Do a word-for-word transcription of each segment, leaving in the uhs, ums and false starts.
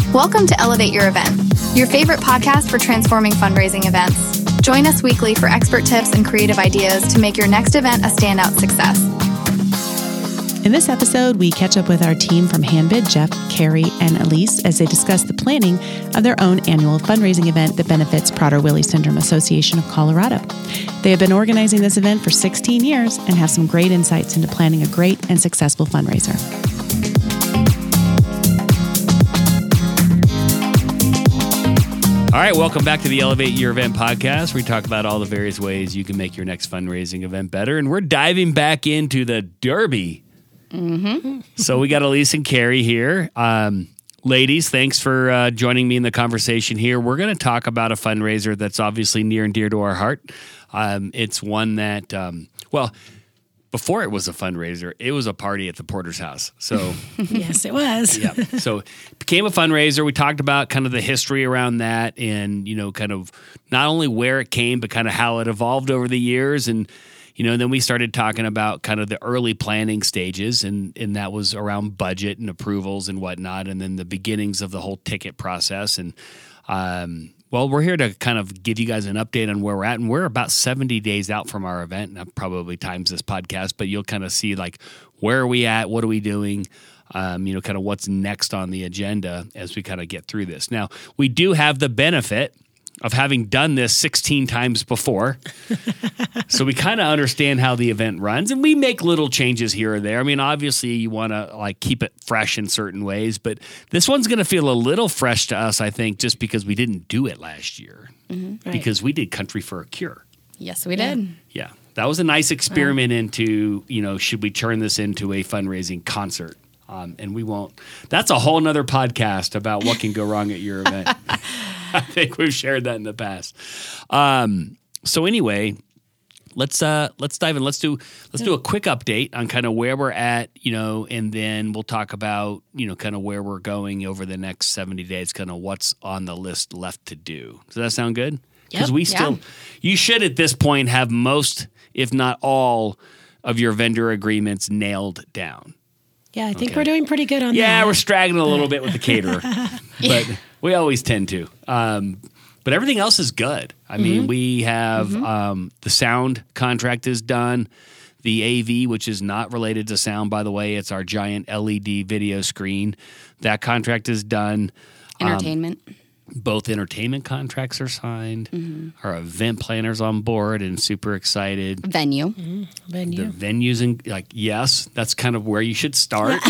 Welcome to Elevate Your Event, your favorite podcast for transforming fundraising events. Join us weekly for expert tips and creative ideas to make your next event a standout success. In this episode, we catch up with our team from Handbid, Jeff, Carrie, and Elise as they discuss the planning of their own annual fundraising event that benefits Prader-Willi Syndrome Association of Colorado. They have been organizing this event for sixteen years and have some great insights into planning a great and successful fundraiser. All right, welcome back to the Elevate Your Event podcast, where we talk about all the various ways you can make your next fundraising event better. And we're diving back into the Derby. Mm-hmm. So we got Elise and Carrie here. Um, ladies, thanks for uh, joining me in the conversation here. We're going to talk about a fundraiser that's obviously near and dear to our heart. Um, it's one that, um, well, before it was a fundraiser, it was a party at the Porter's house. So yes, it was. yeah. So it became a fundraiser. We talked about kind of the history around that and, you know, kind of not only where it came, but kind of how it evolved over the years. And, you know, then we started talking about kind of the early planning stages, and, and that was around budget and approvals and whatnot, and then the beginnings of the whole ticket process. And, um, well, we're here to kind of give you guys an update on where we're at, and we're about seventy days out from our event. And I've probably times this podcast, but you'll kind of see like where are we at, what are we doing, um, you know, kind of what's next on the agenda as we kind of get through this. Now, we do have the benefit of having done this sixteen times before, so we kind of understand how the event runs, and we make little changes here or there. I mean, obviously, you want to like keep it fresh in certain ways, but this one's going to feel a little fresh to us, I think, just because we didn't do it last year, Mm-hmm. Right. because we did Country for a Cure. Yes, we did. Yeah, that was a nice experiment into, you know, should we turn this into a fundraising concert? Um, and we won't. That's a whole nother podcast about what can go wrong at your event. I think we've shared that in the past. Um, so anyway, let's uh, let's dive in. Let's do let's do a quick update on kind of where we're at, you know, and then we'll talk about, you know, kind of where we're going over the next seventy days, kind of what's on the list left to do. Does that sound good? Because Yep. we still, Yeah. you should at this point have most, if not all, of your vendor agreements nailed down. Yeah, I think Okay. we're doing pretty good on Yeah, that. we're straggling a little bit with the caterer, but we always tend to. Um, but everything else is good. I mean, we have um, the sound contract is done. The A V, which is not related to sound, by the way, it's our giant L E D video screen. That contract is done. Entertainment. Um, both entertainment contracts are signed. Mm-hmm. Our event planner's on board and super excited. Venue. Venue. The venues, and like, yes, that's kind of where you should start.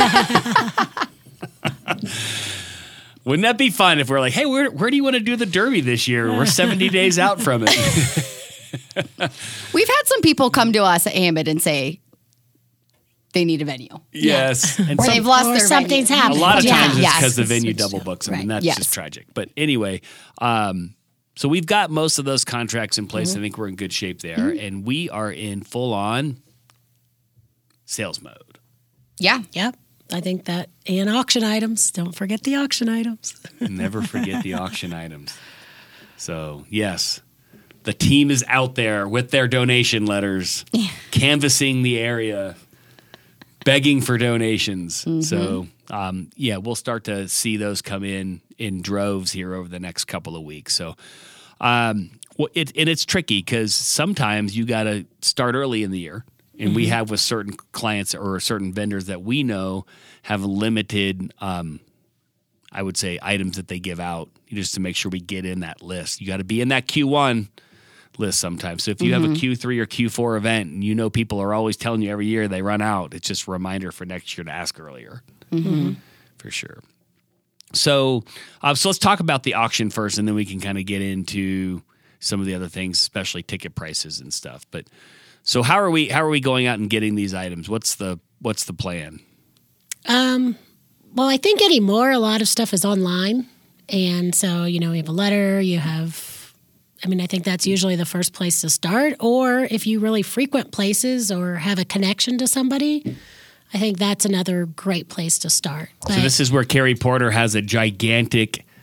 Wouldn't that be fun if we're like, hey, where where do you want to do the Derby this year? We're seventy days out from it. We've had some people come to us at Handbid and say they need a venue. Yes. And Or some- they've lost or their something's venue. happened. a lot of Yeah. times it's Yes. because the venue It's- double books them, right. and that's Yes. just tragic. But anyway, um, so we've got most of those contracts in place. I think we're in good shape there. And we are in full-on sales mode. Yeah. Yep. I think that, and auction items. Don't forget the auction items. Never forget the auction items. So, yes, the team is out there with their donation letters, canvassing the area, begging for donations. So, um, yeah, we'll start to see those come in in droves here over the next couple of weeks. So, um, well, it, and it's tricky because sometimes you got to start early in the year. And we have with certain clients or certain vendors that we know have limited, um, I would say, items that they give out just to make sure we get in that list. You got to be in that Q one list sometimes. So if you have a Q three or Q four event and you know people are always telling you every year they run out, it's just a reminder for next year to ask earlier. Mm-hmm. For sure. So, uh, so let's talk about the auction first, and then we can kind of get into some of the other things, especially ticket prices and stuff. But so how are we how are we going out and getting these items? What's the what's the plan? Um, well, I think anymore a lot of stuff is online, and so you know you have a letter, you have. I mean, I think that's usually the first place to start. Or if you really frequent places or have a connection to somebody, I think that's another great place to start. So this is where Carrie Porter has a gigantic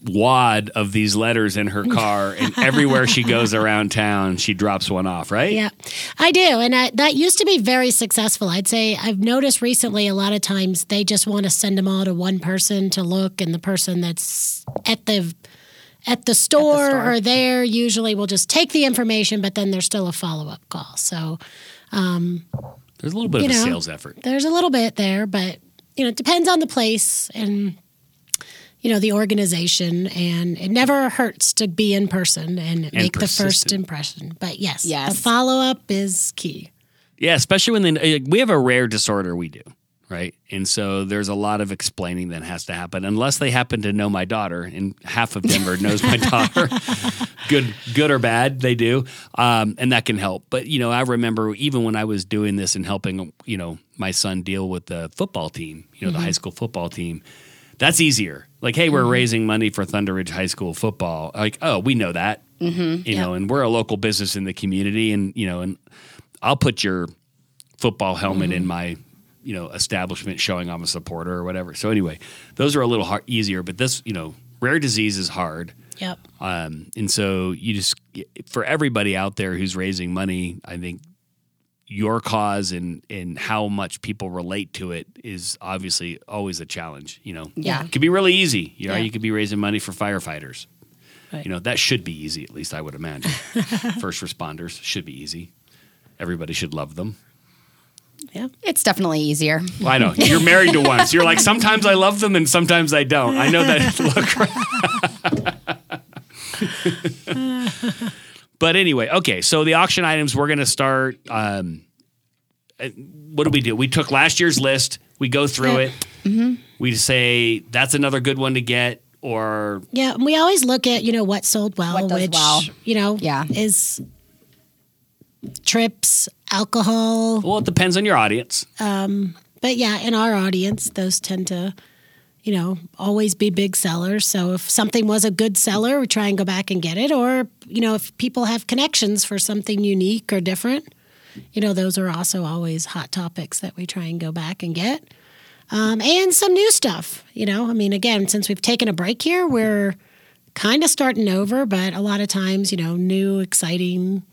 wad of these letters in her car, and everywhere she goes around town, she drops one off, right? Yeah, I do. And I, that used to be very successful. I'd say I've noticed recently a lot of times they just want to send them all to one person to look, and the person that's at the at the store, at the store. or there usually will just take the information, but then there's still a follow-up call. So um, there's a little bit of a know, sales effort. There's a little bit there, but you know, it depends on the place and you know, the organization, and it never hurts to be in person and, and make persistent. the first impression. But yes, yes. the follow-up is key. Yeah, especially when they, we have a rare disorder we do, right? And so there's a lot of explaining that has to happen, unless they happen to know my daughter, and half of Denver knows my daughter. Good good or bad, they do, um, and that can help. But, you know, I remember even when I was doing this and helping, you know, my son deal with the football team, you know, mm-hmm. the high school football team, that's easier. Like, hey, we're mm-hmm. raising money for Thunder Ridge High School football. Like, oh, we know that, mm-hmm. you yep. know, and we're a local business in the community, and you know, and I'll put your football helmet mm-hmm. in my, you know, establishment, showing I'm a supporter or whatever. So anyway, those are a little hard, easier, but this, you know, rare disease is hard. Yep. Um, and so you just, for everybody out there who's raising money, I think your cause and, and how much people relate to it is obviously always a challenge. You know, yeah. It could be really easy. You know, yeah. you could be raising money for firefighters. Right. You know, that should be easy, at least I would imagine. First responders should be easy. Everybody should love them. Yeah, it's definitely easier. Well, I know. You're married to one, so you're like, sometimes I love them and sometimes I don't. I know that look. But anyway, okay, so the auction items, we're going to start. Um, what do we do? We took last year's list. We go through yeah. it. Mm-hmm. We say, that's another good one to get. Or yeah, we always look at, you know, what sold well, what does which, well. you know, yeah. is trips, alcohol. Well, it depends on your audience. Um, but yeah, in our audience, those tend to, you know, always be big sellers. So if something was a good seller, we try and go back and get it. Or, you know, if people have connections for something unique or different, you know, those are also always hot topics that we try and go back and get. Um, and some new stuff, you know. I mean, again, since we've taken a break here, we're kind of starting over, but a lot of times, you know, new, exciting,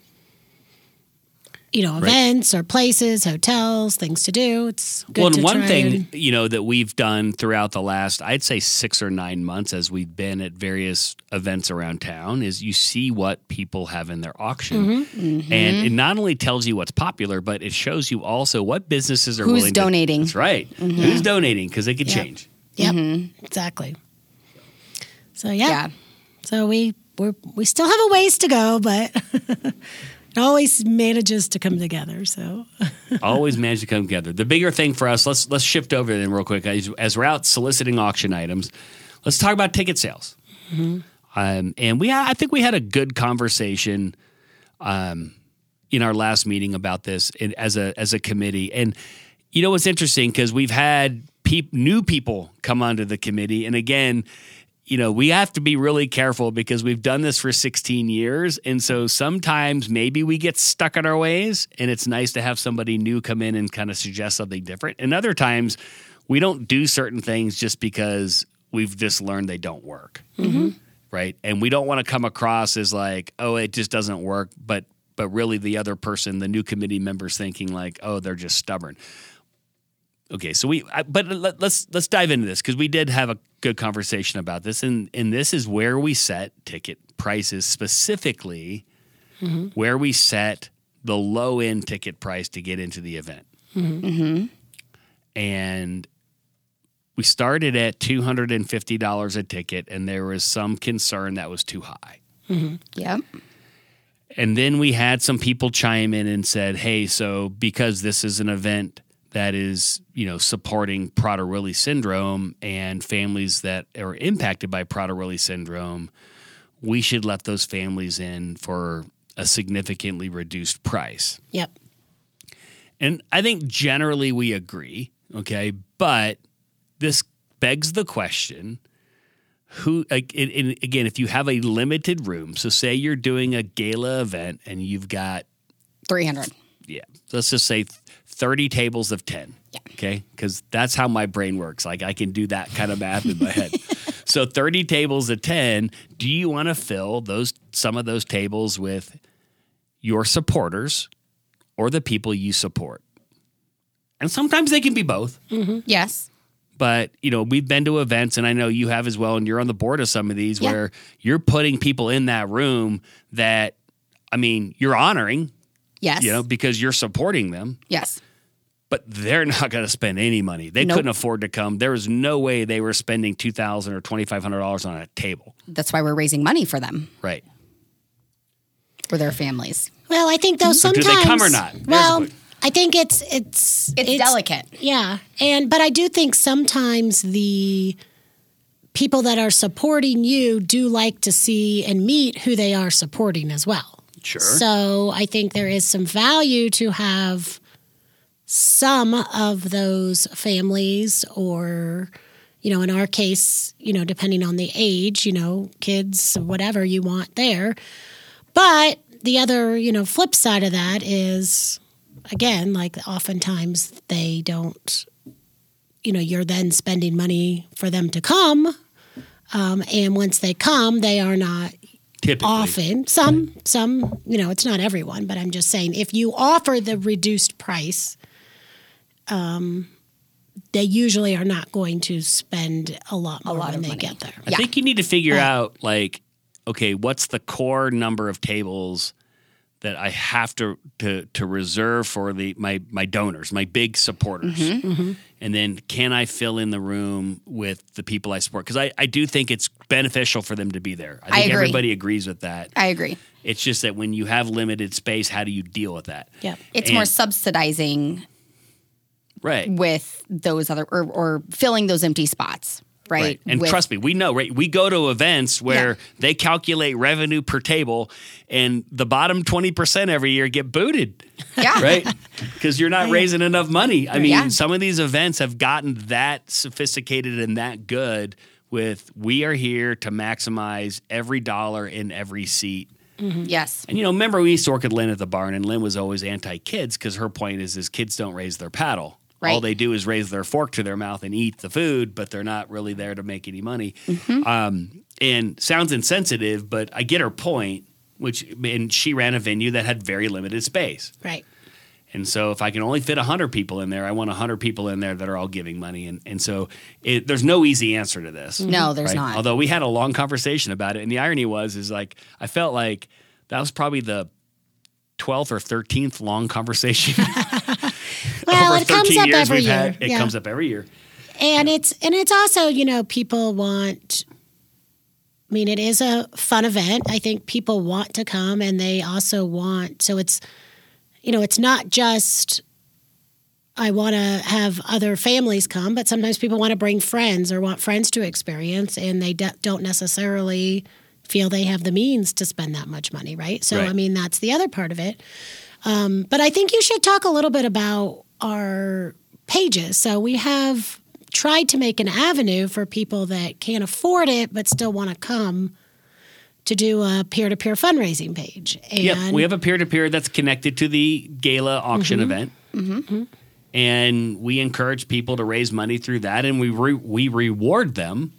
you know, events right. or places, hotels, things to do. It's good well, to and one try thing, and, you know, that we've done throughout the last, I'd say six or nine months as we've been at various events around town is you see what people have in their auction. Mm-hmm. Mm-hmm. And it not only tells you what's popular, but it shows you also what businesses are Who's willing donating. to. That's right. Mm-hmm. Who's donating, because it could Yep. change. Yep, Mm-hmm. exactly. So, yeah. Yeah. So we we're, we still have a ways to go, but it always manages to come together. So Always manage to come together. The bigger thing for us, let's let's shift over then real quick. As, as we're out soliciting auction items, let's talk about ticket sales. Mm-hmm. Um, and we, I think we had a good conversation um, in our last meeting about this in, as a as a committee. And you know what's interesting, because we've had peop, new people come onto the committee, and again, you know, we have to be really careful because we've done this for sixteen years. And so sometimes maybe we get stuck in our ways, and it's nice to have somebody new come in and kind of suggest something different. And other times we don't do certain things just because we've just learned they don't work. Mm-hmm. Right. And we don't want to come across as like, oh, it just doesn't work. But but really the other person, the new committee member's thinking like, oh, they're just stubborn. Okay, so we, I, but let, let's let's dive into this because we did have a good conversation about this, and and this is where we set ticket prices specifically, mm-hmm. where we set the low end ticket price to get into the event, mm-hmm. Mm-hmm. and we started at two hundred and fifty dollars a ticket, and there was some concern that was too high. Mm-hmm. Yep. And then we had some people chime in and said, "Hey, so because this is an event that is, you know, supporting Prader-Willi syndrome and families that are impacted by Prader-Willi syndrome, we should let those families in for a significantly reduced price." Yep. And I think generally we agree, okay? But this begs the question, who, like, and, and again, if you have a limited room, so say you're doing a gala event and you've got three hundred. Yeah, let's just say thirty tables of ten. Yeah. Okay, because that's how my brain works. Like I can do that kind of math in my head. So thirty tables at ten, do you want to fill those some of those tables with your supporters or the people you support? And sometimes they can be both. Mm-hmm. Yes. But, you know, we've been to events, and I know you have as well, and you're on the board of some of these Yeah. where you're putting people in that room that, I mean, you're honoring, Yes. you know, because you're supporting them. Yes. But they're not going to spend any money. They Nope. couldn't afford to come. There was no way they were spending two thousand dollars or twenty-five hundred dollars on a table. That's why we're raising money for them, Right. for their families. Well, I think though So do sometimes they come or not? There's the Well, question. I think it's it's It's, delicate. Yeah, and but I do think sometimes the people that are supporting you do like to see and meet who they are supporting as well. Sure. So I think there is some value to have some of those families, or, you know, in our case, you know, depending on the age, you know, kids, whatever you want there. But the other, you know, flip side of that is, again, like oftentimes they don't, you know, you're then spending money for them to come. Um, and once they come, they are not Typically. often. Some, some, you know, it's not everyone, but I'm just saying if you offer the reduced price, um, they usually are not going to spend a lot more lot when of they money. get there. I think you need to figure out, like, okay, what's the core number of tables that I have to to to reserve for the my my donors, my big supporters, Mm-hmm. and then can I fill in the room with the people I support? Because I, I do think it's beneficial for them to be there. I think agree. everybody agrees with that. I agree. It's just that when you have limited space, how do you deal with that? Yeah. It's And- more subsidizing Right. with those other, or, or filling those empty spots, right? Right. And With- trust me, we know, right? We go to events where Yeah. they calculate revenue per table, and the bottom twenty percent every year get booted. Yeah. Right? Because you're not raising enough money. I mean, Yeah. some of these events have gotten that sophisticated and that good with we are here to maximize every dollar in every seat. Yes. And, you know, remember we used to work with Lynn at the barn, and Lynn was always anti-kids because her point is, is kids don't raise their paddle. Right. All they do is raise their fork to their mouth and eat the food, but they're not really there to make any money. Mm-hmm. Um, and sounds insensitive, but I get her point, which, and she ran a venue that had very limited space. Right. And so if I can only fit one hundred people in there, I want one hundred people in there that are all giving money. And, and so it, there's no easy answer to this. No, there's right? not. Although we had a long conversation about it. And the irony was, is like, I felt like that was probably the twelfth or thirteenth long conversation. Well, Over it comes thirteen up years every we've year. had. It Yeah. comes up every year. And it's and it's also, you know, people want, I mean, it is a fun event. I think people want to come, and they also want, so it's, you know, it's not just I want to have other families come, but sometimes people want to bring friends or want friends to experience, and they de- don't necessarily feel they have the means to spend that much money, right? So, Right. I mean, that's the other part of it. Um, but I think you should talk a little bit about our pages. So we have tried to make an avenue for people that can't afford it but still want to come to do a peer-to-peer fundraising page. And Yep, we have a peer-to-peer that's connected to the gala auction event. Mm-hmm. And we encourage people to raise money through that, and we re- we reward them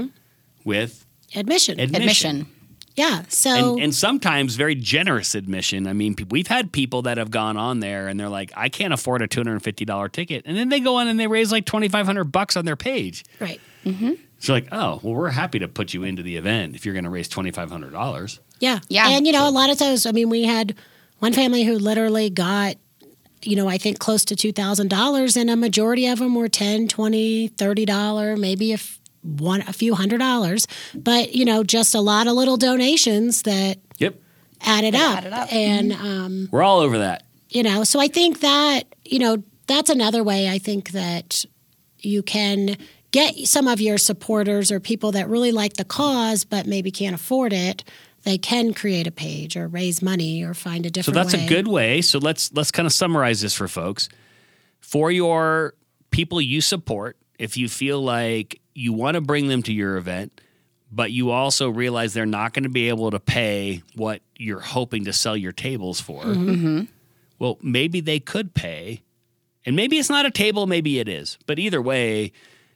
with admission. admission. Admission. Yeah. So And, and sometimes very generous admission. I mean, pe- we've had people that have gone on there and they're like, I can't afford a two hundred fifty dollars ticket. And then they go on and they raise like twenty-five hundred bucks on their page. right. So like, oh, well, we're happy to put you into the event if you're going to raise twenty-five hundred dollars. Yeah. Yeah. And, you know, a lot of times, I mean, we had one family who literally got, you know, I think close to two thousand dollars, and a majority of them were ten dollars, twenty dollars, thirty dollars, maybe a, f- one, a few hundred dollars. But, you know, just a lot of little donations that Yep. added up. added up. And, um, We're all over that. you know, so I think that, you know, that's another way I think that you can get some of your supporters or people that really like the cause but maybe can't afford it. They can create a page or raise money or find a So different that's way. a good way. So let's let's kind of summarize this for folks. For your people you support, if you feel like you want to bring them to your event, but you also realize they're not going to be able to pay what you're hoping to sell your tables for, Mm-hmm. well, maybe they could pay. And maybe it's not a table, maybe it is. But either way,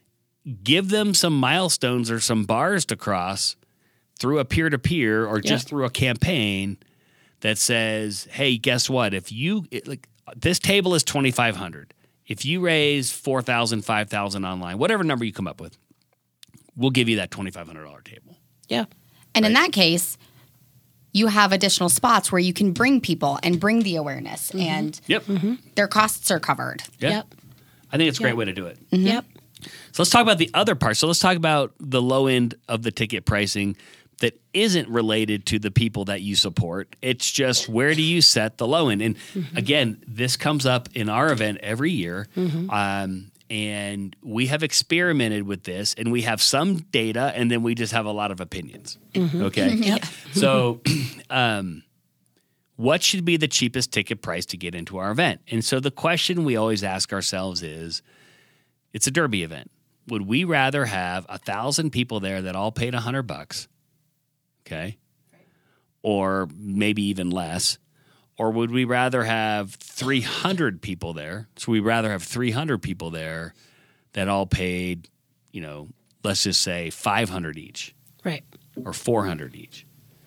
give them some milestones or some bars to cross through a peer-to-peer or just Yep. through a campaign that says, hey, guess what? If you it, like this table is twenty-five hundred. If you raise four thousand, five thousand online, whatever number you come up with, we'll give you that twenty-five hundred dollars table. Yeah. And in that case, you have additional spots where you can bring people and bring the awareness, Mm-hmm. and Yep. their costs are covered. Yeah. Yep. I think it's a great Yep. way to do it. Yep. So let's talk about the other part. So let's talk about the low end of the ticket pricing that isn't related to the people that you support. It's just where do you set the low end? And Mm-hmm. again, this comes up in our event every year. Um, and we have experimented with this, and we have some data, and then we just have a lot of opinions. Mm-hmm. Okay? Yep. So um, what should be the cheapest ticket price to get into our event? And so the question we always ask ourselves is, it's a derby event. Would we rather have a thousand people there that all paid a hundred bucks, okay, or maybe even less, or would we rather have three hundred people there? So we'd rather have three hundred people there that all paid, you know, let's just say five hundred each Right. or four hundred each.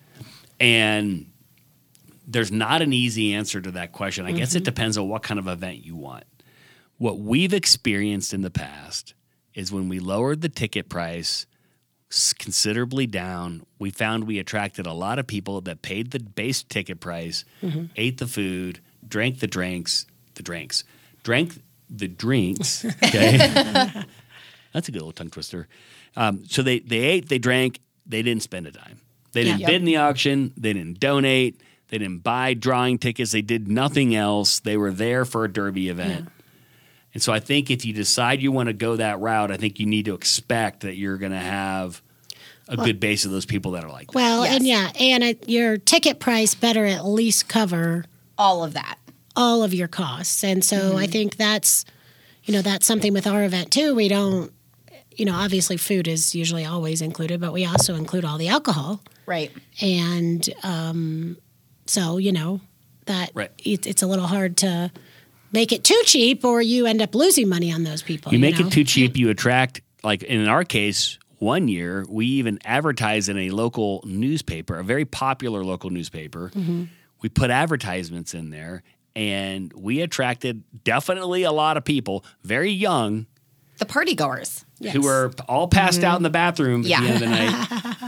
And there's not an easy answer to that question. I guess it depends on what kind of event you want. What we've experienced in the past is when we lowered the ticket price s- considerably down, we found we attracted a lot of people that paid the base ticket price, ate the food, drank the drinks, the drinks, drank the drinks. Okay, that's a good little tongue twister. Um, so they they ate, they drank, they didn't spend a dime. They didn't Yeah. bid in the auction. They didn't donate. They didn't buy drawing tickets. They did nothing else. They were there for a derby event. And so I think if you decide you want to go that route, I think you need to expect that you're going to have a good base of those people that are like that. Well, Yes. and yeah, and it, your ticket price better at least cover All of that. all of your costs. And so I think that's, you know, that's something with our event too. We don't, you know, obviously food is usually always included, but we also include all the alcohol. Right. And um, so, you know, that Right. it, it's a little hard to make it too cheap or you end up losing money on those people. You make know? it too cheap, you attract, like in our case, one year, we even advertised in a local newspaper, a very popular local newspaper. We put advertisements in there, and we attracted definitely a lot of people, very young, The party goers. who were all passed out in the bathroom at Yeah. the end of the night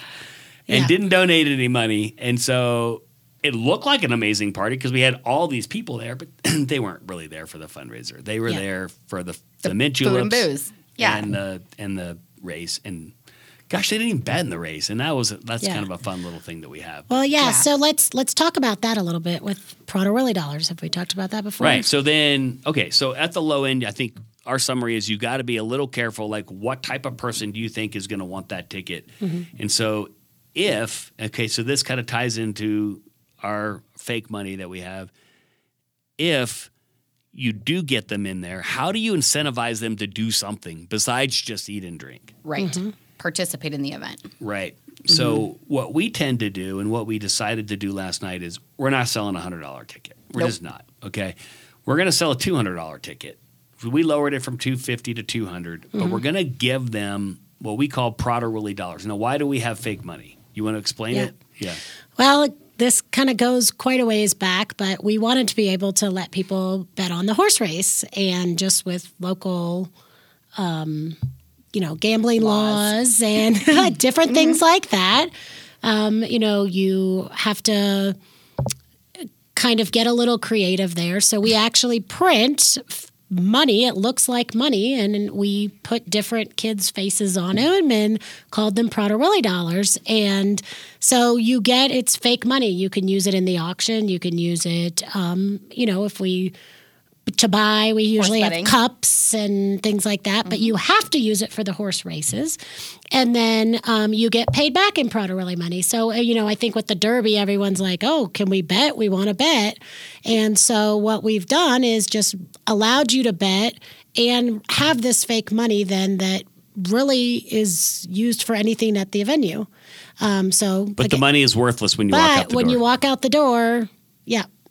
and Yeah. didn't donate any money. And so it looked like an amazing party because we had all these people there, but they weren't really there for the fundraiser. They were Yeah. there for the, the, mint food and juleps booze. Yeah. and the and the race. And gosh, they didn't even bet in the race, and that was that's Yeah. kind of a fun little thing that we have. Well, yeah, Yeah. So let's let's talk about that a little bit with Prada Willie dollars. Have we talked about that before? Right. So then, okay. So at the low end, I think our summary is you got to be a little careful. Like, what type of person do you think is going to want that ticket? And so, if okay, so this kind of ties into our fake money that we have. If you do get them in there, how do you incentivize them to do something besides just eat and drink? Right. Participate in the event. Right. So what we tend to do and what we decided to do last night is we're not selling a one hundred dollars ticket. We're Nope. just not. Okay. We're going to sell a two hundred dollars ticket. We lowered it from two hundred fifty dollars to two hundred dollars, but we're going to give them what we call Prada Willie dollars. Now, why do we have fake money? You want to explain Yeah. it? Yeah. Well, this kind of goes quite a ways back, but we wanted to be able to let people bet on the horse race, and just with local, um, you know, gambling laws, and different things like that, um, you know, you have to kind of get a little creative there. So we actually print f- money. It looks like money, and we put different kids' faces on them and called them Prada Willie dollars. And so you get it's fake money. You can use it in the auction. You can use it, um, you know, if we to buy. We usually have betting. cups and things like that, but you have to use it for the horse races. And then um, you get paid back in Prada Willie money. So, uh, you know, I think with the Derby, everyone's like, oh, can we bet? We want to bet. And so what we've done is just allowed you to bet and have this fake money then that really is used for anything at the venue. Um, so, But again, the money is worthless when you walk out but the when door. you walk out the door, yeah.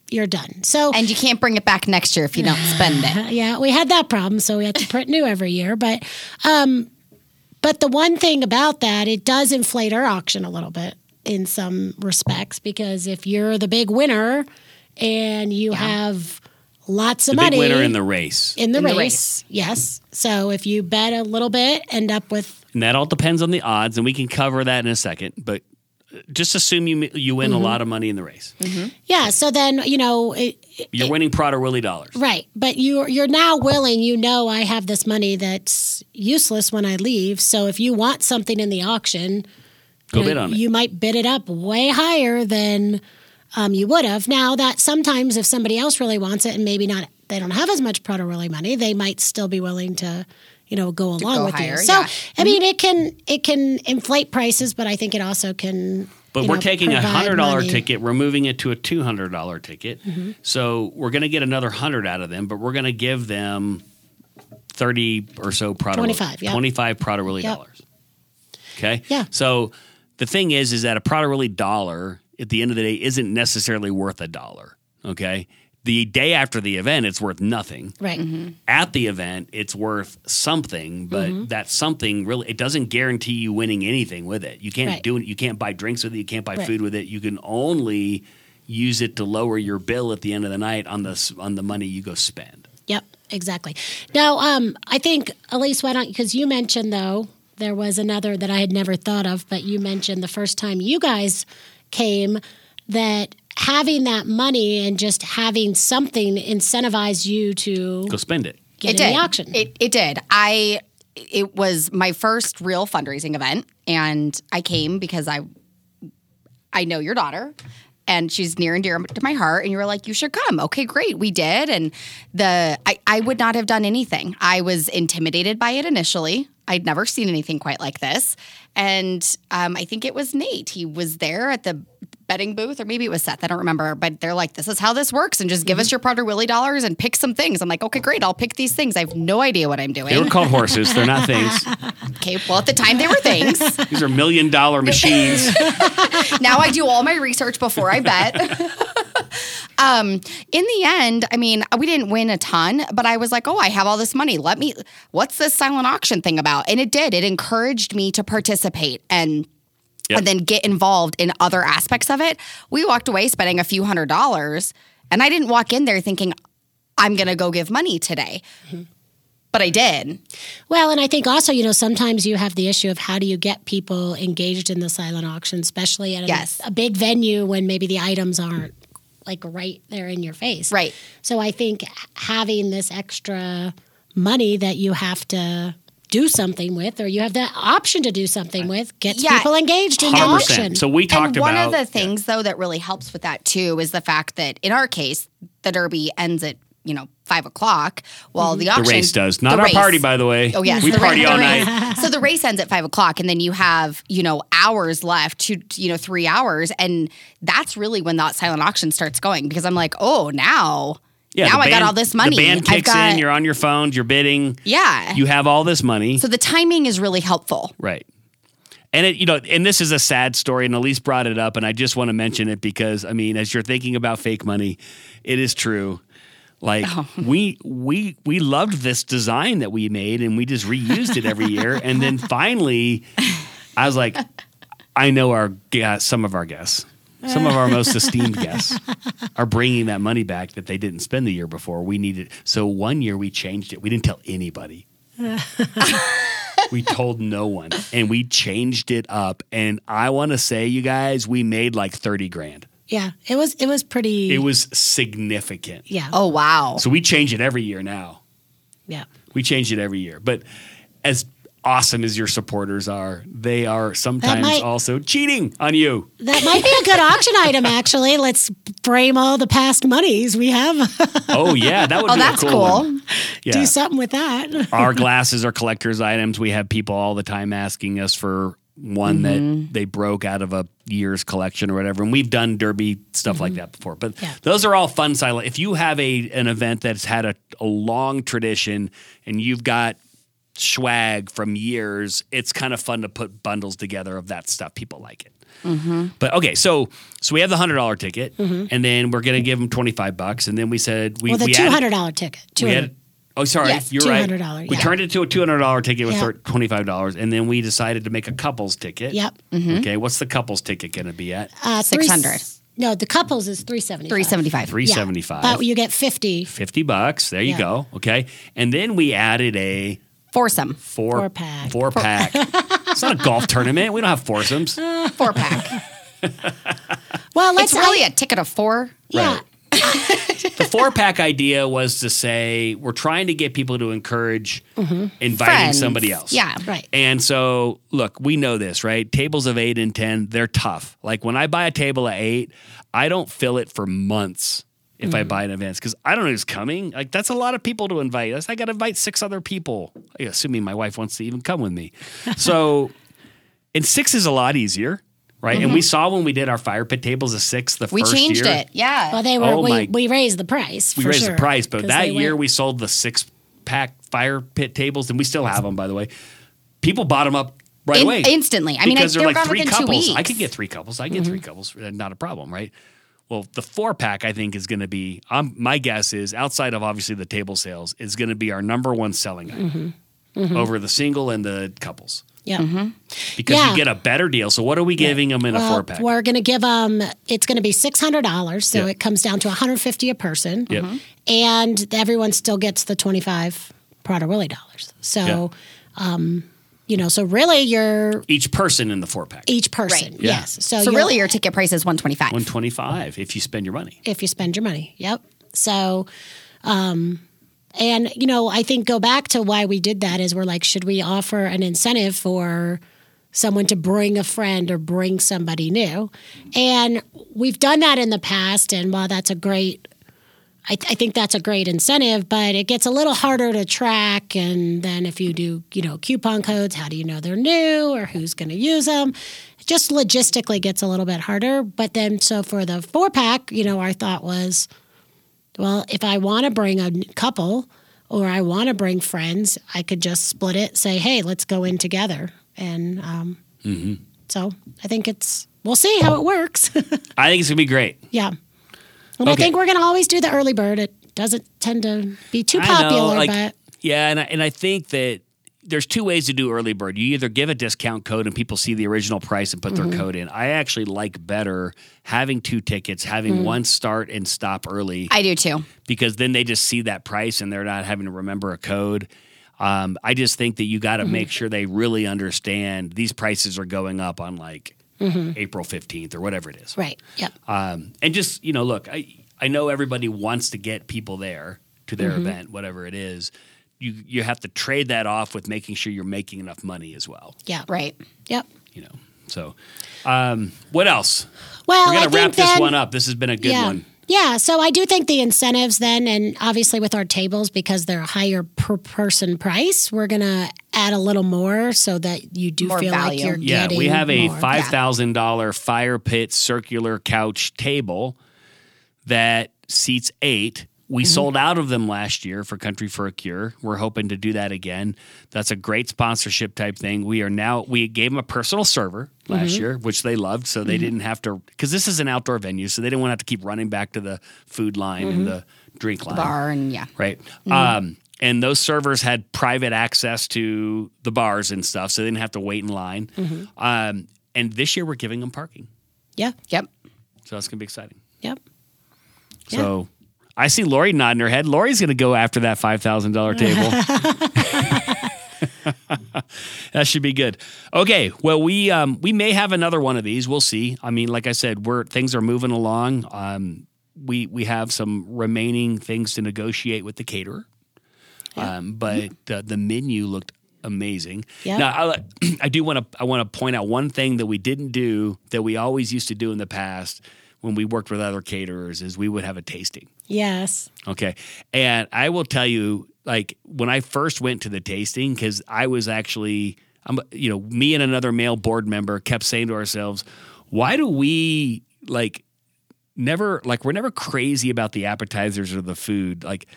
you're done. So And you can't bring it back next year if you don't spend it. yeah, we had that problem, so we had to print new every year. But um, but the one thing about that, it does inflate our auction a little bit in some respects, because if you're the big winner and you have lots of The money big winner in the race. in the, In race, the race. yes. So if you bet a little bit, end up with And that all depends on the odds, and we can cover that in a second. But just assume you you win Mm-hmm. a lot of money in the race. yeah. So then you know. It, You're winning Prater Willie dollars. Right, but you you're now willing. You know, I have this money that's useless when I leave. So if you want something in the auction, Go you know, bid on it. You might bid it up way higher than um, you would have. Now that sometimes if somebody else really wants it and maybe not, they don't have as much Prater Willie money, they might still be willing to, you know, go along go with higher, you. So yeah. I mean, it can it can inflate prices, but I think it also can. But you we're know, taking a provide hundred dollar money. ticket, we're moving it to a two hundred dollar ticket. Mm-hmm. So we're going to get another hundred out of them, but we're going to give them thirty or so Prater twenty-five, yep. twenty-five Prater Willie Yep. dollars. Okay. Yeah. So the thing is, is that a Prater Willie dollar at the end of the day isn't necessarily worth a dollar. Okay. The day after the event, it's worth nothing. Right. At the event, it's worth something, but Mm-hmm. that something really, it doesn't guarantee you winning anything with it. You can't Right. do it. You can't buy drinks with it. You can't buy Right. food with it. You can only use it to lower your bill at the end of the night on the s- on the money you go spend. Yep, exactly. Now, um, I think, Elise, why don't, because you mentioned, though, there was another that I had never thought of, but you mentioned the first time you guys came that having that money and just having something incentivize you to Go spend it. get it in did. the auction. It, it did. I it was my first real fundraising event, and I came because I I know your daughter, and she's near and dear to my heart. And you were like, you should come. Okay, great. We did, and the I, I would not have done anything. I was intimidated by it initially. I'd never seen anything quite like this, and um, I think it was Nate. He was there at the betting booth, or maybe it was Seth. I don't remember. But they're like, this is how this works, and just give us your Prater Willie dollars and pick some things. I'm like, okay, great. I'll pick these things. I have no idea what I'm doing. They were called horses. They're not things. Okay, well, at the time they were things. These are million dollar machines. Now I do all my research before I bet. um, in the end, I mean, we didn't win a ton, but I was like, oh, I have all this money. Let me, what's this silent auction thing about? And it did. It encouraged me to participate and Yep. and then get involved in other aspects of it. We walked away spending a few hundred dollars, and I didn't walk in there thinking, I'm going to go give money today. Mm-hmm. But I did. Well, and I think also, you know, sometimes you have the issue of how do you get people engaged in the silent auction, especially at a, Yes. a big venue when maybe the items aren't like right there in your face. Right. So I think having this extra money that you have to do something with, or you have the option to do something with, gets Yeah. people engaged in the one hundred percent. auction. So we talked and one about of the things though that really helps with that too is the fact that in our case the derby ends at you know five o'clock while the the auction race does. Not the our race- party, by the way. Oh yes, we the party ra- all the night. race- So the race ends at five o'clock, and then you have you know hours left, to you know three hours, and that's really when that silent auction starts going because I'm like, oh now. Yeah, now the I got band- all this money. The band I've kicks got, in. You're on your phones. You're bidding. Yeah. You have all this money. So the timing is really helpful. Right. And it, you know, and this is a sad story, and Elise brought it up, and I just want to mention it because, I mean, as you're thinking about fake money, it is true. Like Oh. we we we loved this design that we made, and we just reused it every year, and then finally, I was like, I know our guests, some of our guests, some of our most esteemed guests are bringing that money back that they didn't spend the year before. We needed so one year we changed it. We didn't tell anybody. We told no one, and we changed it up. And I want to say, you guys, we made like thirty grand. Yeah, it was it was pretty. It was significant. yeah. Oh wow. So we change it every year now. yeah. We change it every year. But as awesome as your supporters are, they are sometimes might- also cheating on you. That might be a good auction item, actually. Let's frame all the past monies we have. Oh yeah, that would Oh, be that's a cool, cool. one. Yeah. Do something with that. Our glasses are collector's items. We have people all the time asking us for one Mm-hmm. that they broke out of a year's collection or whatever. And we've done derby stuff like that before. But Mm-hmm. Yeah. those are all fun silent. If you have a an event that's had a, a long tradition and you've got swag from years, it's kind of fun to put bundles together of that stuff. People like it. Mm-hmm. But okay, so so we have the one hundred dollars ticket, mm-hmm. and then we're going to give them twenty-five bucks, and then we said we well the we two hundred dollars ticket. two hundred had, oh, sorry, Yes, you're two right. hundred dollars, We yeah. turned it to a two hundred dollars ticket with Yep. twenty-five dollars, and then we decided to make a couples ticket. Yep. Okay, what's the couples ticket going to be at? Uh, six three- hundred. No, the couples is three seventy-five. three seventy-five. Three Yeah, seventy-five. But you get fifty fifty bucks. There you Yeah. go. Okay, and then we added a Foursome. four Four pack. Four pack. It's not a golf tournament. We don't have foursomes. Four pack. Well, let's It's really I- a ticket of four. yeah. The four pack idea was to say we're trying to get people to encourage inviting Friends. somebody else. Yeah. Right. And so, look, we know this, right? Tables of eight and ten, they're tough. Like when I buy a table of eight, I don't fill it for months if I buy an event because I don't know who's coming. Like that's a lot of people to invite. That's- I got to invite six other people, assuming my wife wants to even come with me. So, and six is a lot easier, right? And we saw when we did our fire pit tables of six the We first changed year. it. Yeah. Well, they were. Oh, we, my- we raised the price. We for raised sure, the price, but 'cause that they year went- we sold the six pack fire pit tables, and we still have them, by the way. People bought them up right In- away instantly. I mean, I- because they they're were like gone three within two couples. I weeks. could get three couples. I get three couples, uh, not a problem, right? Well, the four pack I think is going to be. Um, my guess is outside of obviously the table sales is going to be our number one selling item over the single and the couples Yeah. because Yeah. you get a better deal. So what are we giving them in a Well, four pack? we're going to give them. It's going to be six hundred dollars, so Yeah. it comes down to one hundred fifty a person, Yep. and everyone still gets the twenty-five Prada Willie dollars. So, um, you know, so really you're Each person in the four pack, each person. Right. Yeah. Yes. So, so you'll- really, your ticket price is one twenty-five. one twenty five if you spend your money. if you spend your money. Yep. So, um, and you know, I think go back to why we did that is we're like, should we offer an incentive for someone to bring a friend or bring somebody new? And we've done that in the past, and while that's a great, I, th- I think that's a great incentive, but it gets a little harder to track. And then if you do, you know, coupon codes, how do you know they're new or who's going to use them? It just logistically gets a little bit harder. But then, so for the four pack, you know, our thought was, well, if I want to bring a couple or I want to bring friends, I could just split it, say, hey, let's go in together. And um, so I think it's, we'll see how it works. I think it's gonna be great. Yeah. And I Okay. think we're going to always do the early bird. It doesn't tend to be too I know, popular, like- but Yeah, and I, and I think that there's two ways to do early bird. You either give a discount code and people see the original price and put their Mm-hmm. code in. I actually like better having two tickets, having Mm-hmm. one start and stop early I do too. because then they just see that price and they're not having to remember a code. Um, I just think that you got to Mm-hmm. make sure they really understand these prices are going up on like April fifteenth or whatever it is. Mm-hmm. right. Yep. Um, and just, you know, look, I, I know everybody wants to get people there to their Mm-hmm. event, whatever it is. You you have to trade that off with making sure you're making enough money as well, Yeah. Right. Yep. you know. So, um, what else? Well, We're I going to wrap think this then- one up. This has been a good yeah. one. Yeah, so I do think the incentives then, and obviously with our tables, because they're a higher per person price, we're going to add a little more so that you do More feel like value. you're Yeah, getting we have a more. five thousand dollars fire pit circular couch table that seats eight. We Mm-hmm. sold out of them last year for Country for a Cure. We're hoping to do that again. That's a great sponsorship type thing. We are now, we gave them a personal server last Mm-hmm. year, which they loved. So they didn't have to, because this is an outdoor venue, so they didn't want to have to keep running back to the food line Mm-hmm. and the drink line. Bar and yeah. Right. Um, and those servers had private access to the bars and stuff, so they didn't have to wait in line. Mm-hmm. Um, and this year we're giving them parking. Yeah, Yep. So that's going to be exciting. yep. So I see Lori nodding her head. Lori's going to go after that five thousand dollars table. That should be good. Okay, well we um, we may have another one of these. We'll see. I mean, like I said, we're things are moving along. Um, we we have some remaining things to negotiate with the caterer, um, but uh, the menu looked amazing. Yeah. Now I, I do want to I want to point out one thing that we didn't do that we always used to do in the past when we worked with other caterers is we would have a tasting. Yes. Okay. And I will tell you, like, when I first went to the tasting, because I was actually, I'm, you know, me and another male board member kept saying to ourselves, why do we, like, never, like, we're never crazy about the appetizers or the food? Like,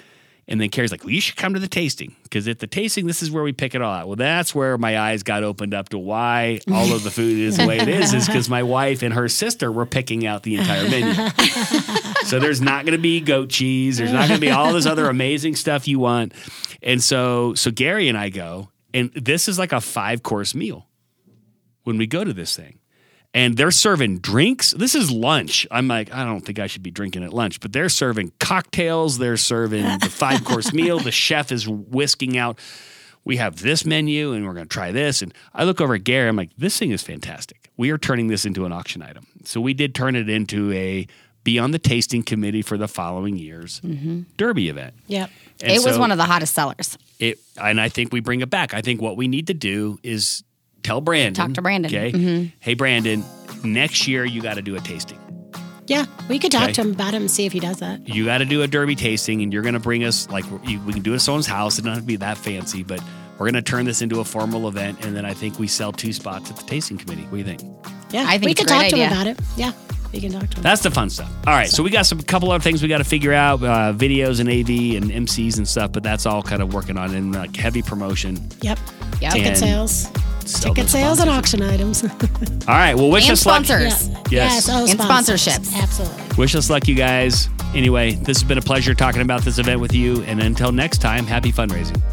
And then Carrie's like, well, you should come to the tasting because at the tasting, this is where we pick it all out. Well, that's where my eyes got opened up to why all of the food is the way it is, is because my wife and her sister were picking out the entire menu. So there's not going to be goat cheese. There's not going to be all this other amazing stuff you want. And so, so Gary and I go, and this is like a five course meal when we go to this thing. And they're serving drinks. This is lunch. I'm like, I don't think I should be drinking at lunch, but they're serving cocktails. They're serving the five course meal. The chef is whisking out, we have this menu and we're going to try this. And I look over at Gary. I'm like, this thing is fantastic. We are turning this into an auction item. So we did turn it into a be on the tasting committee for the following year's mm-hmm. Derby event. Yep. And it was so one of the hottest sellers. It, and I think we bring it back. I think what we need to do is tell Brandon. Talk to Brandon. Okay. Mm-hmm. Hey, Brandon, next year you got to do a tasting. Yeah, we could talk Okay. to him about him and see if he does that. You got to do a Derby tasting, and you're going to bring us, like, you, we can do it at someone's house. It doesn't have to be that fancy, but we're going to turn this into a formal event, and then I think we sell two spots at the tasting committee. What do you think? Yeah, I think we it's a could great talk to idea. him about it. Yeah, we can talk to him. That's the fun stuff. All right, so we got some couple other things we got to figure out, uh, videos and A V and M Cs and stuff, but that's all kind of working on in like heavy promotion. Yep. Yep. Ticket And sales. sell Ticket those sales and sponsors. auction items. All right, well, wish And us luck. sponsors. Yeah. Yes. Oh, And sponsors. sponsorships. Absolutely. Wish us luck, you guys. Anyway, this has been a pleasure talking about this event with you. And until next time, happy fundraising.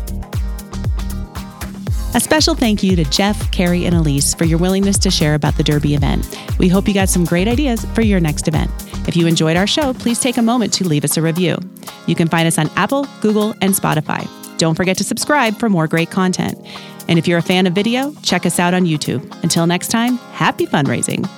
A special thank you to Jeff, Carrie, and Elise for your willingness to share about the Derby event. We hope you got some great ideas for your next event. If you enjoyed our show, please take a moment to leave us a review. You can find us on Apple, Google, and Spotify. Don't forget to subscribe for more great content. And if you're a fan of video, check us out on YouTube. Until next time, happy fundraising.